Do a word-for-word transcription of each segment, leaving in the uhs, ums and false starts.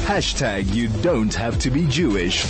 Hashtag you don't have to be Jewish.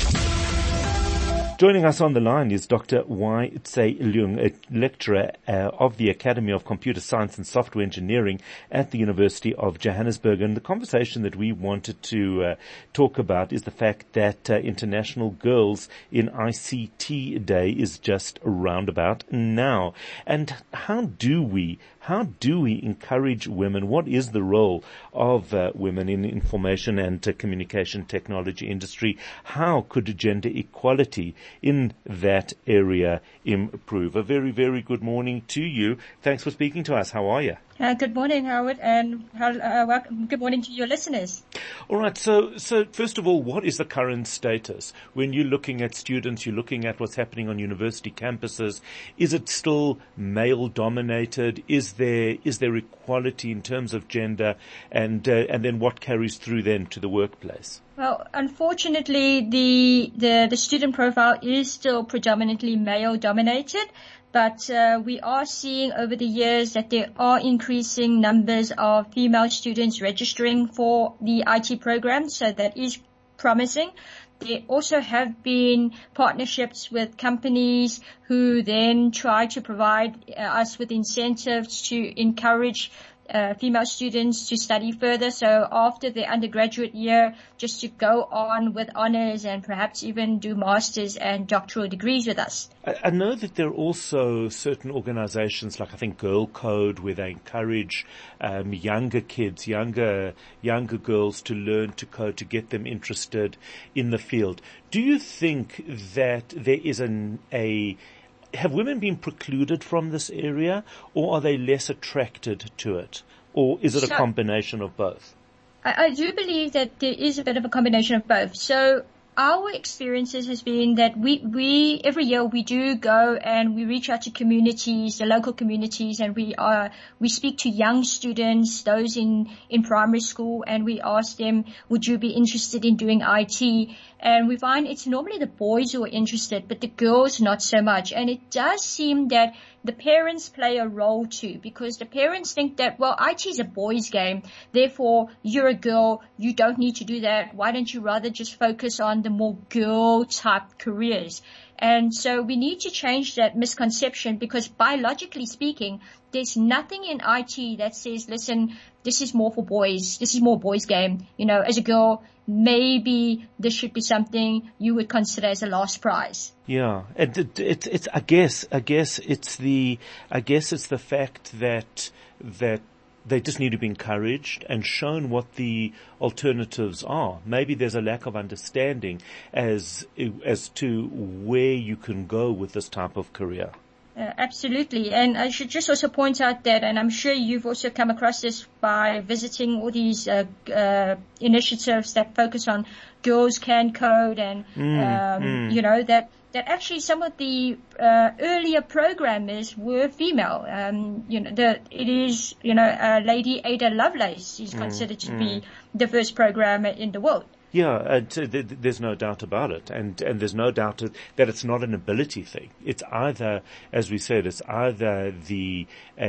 Joining us on the line is Doctor Y. Tse Leung, a lecturer uh, of the Academy of Computer Science and Software Engineering at the University of Johannesburg. And the conversation that we wanted to uh, talk about is the fact that uh, International Girls in I C T Day is just around about now. And how do we How do we encourage women? What is the role of uh, women in information and uh, communication technology industry? How could gender equality in that area improve? A very, very good morning to you. Thanks for speaking to us. How are you? Uh, good morning, Howard, and uh, welcome, good morning to your listeners. All right. So, so first of all, what is the current status when you're looking at students? You're looking at what's happening on university campuses. Is it still male-dominated? Is there is there equality in terms of gender? And uh, and then what carries through then to the workplace? Well, unfortunately, the the, the student profile is still predominantly male-dominated. But uh, we are seeing over the years that there are increasing numbers of female students registering for the I T program, so that is promising. There also have been partnerships with companies who then try to provide uh, us with incentives to encourage Uh, female students to study further, so after their undergraduate year, just to go on with honors and perhaps even do masters and doctoral degrees with us. I, I know that there are also certain organizations like I think Girl Code where they encourage um, younger kids, younger younger girls to learn to code, to get them interested in the field. Do you think that there is an a Have women been precluded from this area, or are they less attracted to it? Or is it a combination of both? I, I do believe that there is a bit of a combination of both. So our experiences has been that we, we, every year we do go and we reach out to communities, the local communities, and we are, we speak to young students, those in, in primary school, and we ask them, would you be interested in doing I T? And we find it's normally the boys who are interested, but the girls not so much. And it does seem that the parents play a role too, because the parents think that, well, I T is a boys' game. Therefore, you're a girl. You don't need to do that. Why don't you rather just focus on the more girl-type careers? And so we need to change that misconception, because biologically speaking, there's nothing in I T that says, listen, this is more for boys. This is more boys' game. You know, as a girl, maybe this should be something you would consider as a last prize. Yeah, it, it, it's it's I guess I guess it's the I guess it's the fact that that they just need to be encouraged and shown what the alternatives are. Maybe there's a lack of understanding as as to where you can go with this type of career. Uh, absolutely. And I should just also point out that, and I'm sure you've also come across this by visiting all these uh, uh, initiatives that focus on girls can code and, mm, um, mm. you know, that, that actually some of the uh, earlier programmers were female. Um, you know, the, it is, you know, uh, Lady Ada Lovelace is considered mm, to mm. be the first programmer in the world. Yeah, uh, t- th- there's no doubt about it, and and there's no doubt that it's not an ability thing. It's either, as we said, it's either the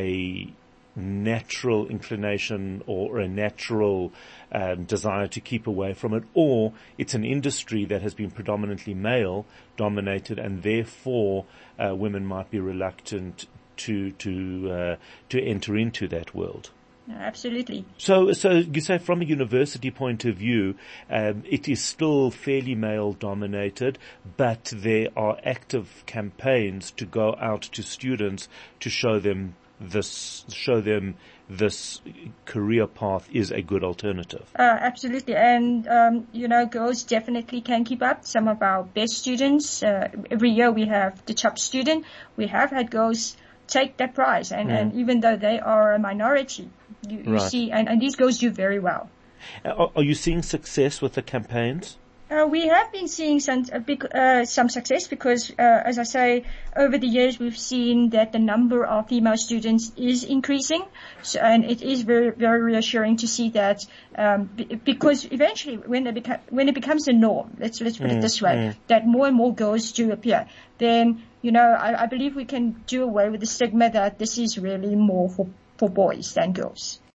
a natural inclination or a natural um, desire to keep away from it, or it's an industry that has been predominantly male dominated, and therefore uh, women might be reluctant to to uh, to enter into that world. Absolutely. So, so you say from a university point of view, um, it is still fairly male dominated, but there are active campaigns to go out to students to show them this, show them this career path is a good alternative. Uh, absolutely. And, um, you know, girls definitely can keep up. Some of our best students, uh, every year we have the top student. We have had girls take that prize, and, mm. and even though they are a minority, you, you right. see, and, and these girls do very well. Are, are you seeing success with the campaigns? Uh, we have been seeing some a big, uh, some success because, uh, as I say, over the years we've seen that the number of female students is increasing, so, and it is very, very reassuring to see that, um, b- because eventually when it beca- when it becomes a norm, let's let's put mm, it this way, mm. that more and more girls do appear, then you know I, I believe we can do away with the stigma that this is really more for for boys than girls.